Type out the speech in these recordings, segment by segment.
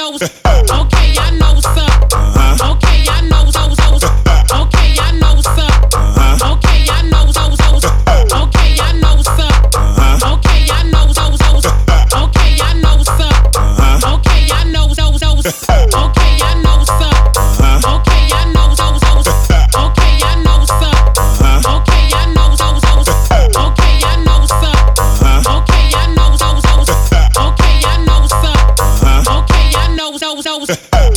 those. Okay, I know some. Okay, I know those. Okay, I know some. Okay, I know those. Okay, I know some. Okay, I know those. Okay, I know some. Okay, I know those. Okay, I know some. Okay, I know those. Okay, I know some. Okay, I know those. Okay, I know some. Okay, I know those. Okay, I know some. Okay, I know those.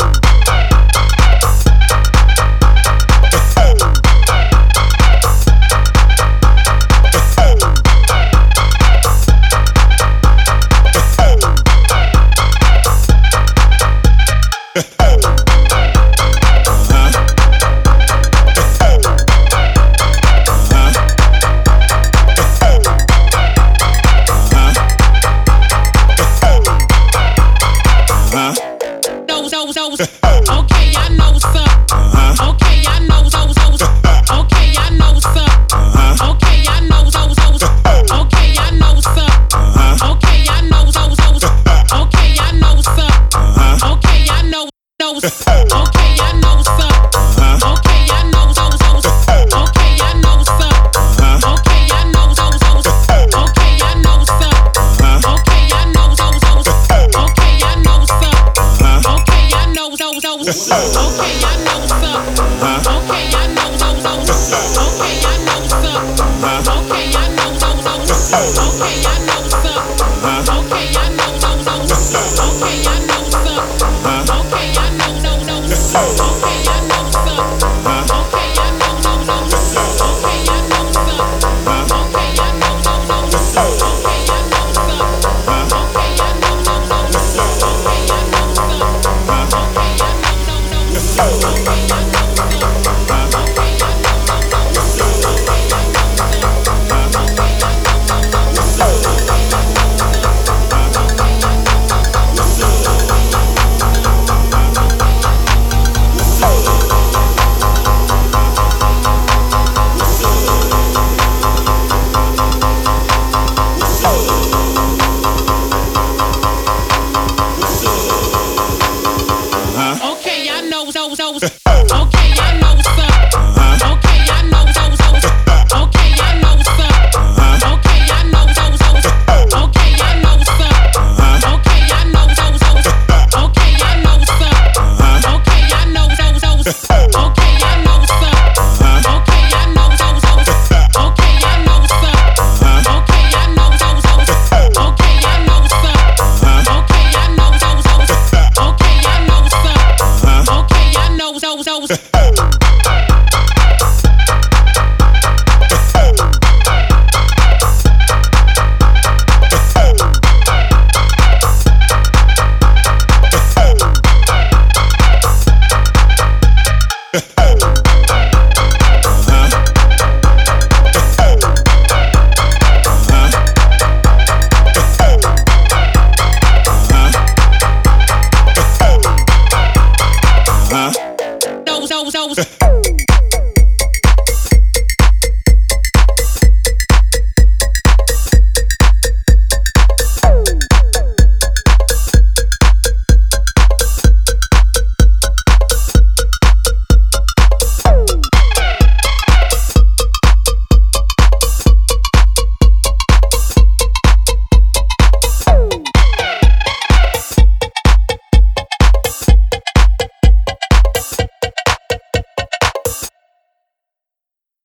Okay, I know some. Okay, I know those. Okay, I know some. Okay, I know those. Okay, I know some. Okay, I know those. Okay, I know some. Okay, I know those. Okay, I know some. Okay, I know those. Okay, I know some. Okay, I know those. Okay, I know some. Okay, I know those. Okay, I know some. Okay, I know those. Okay, I know some. Okay, I know those. Okay, I know some. Okay, I know those. Okay, I know some. Okay, I know those. Okay, I know some. Okay,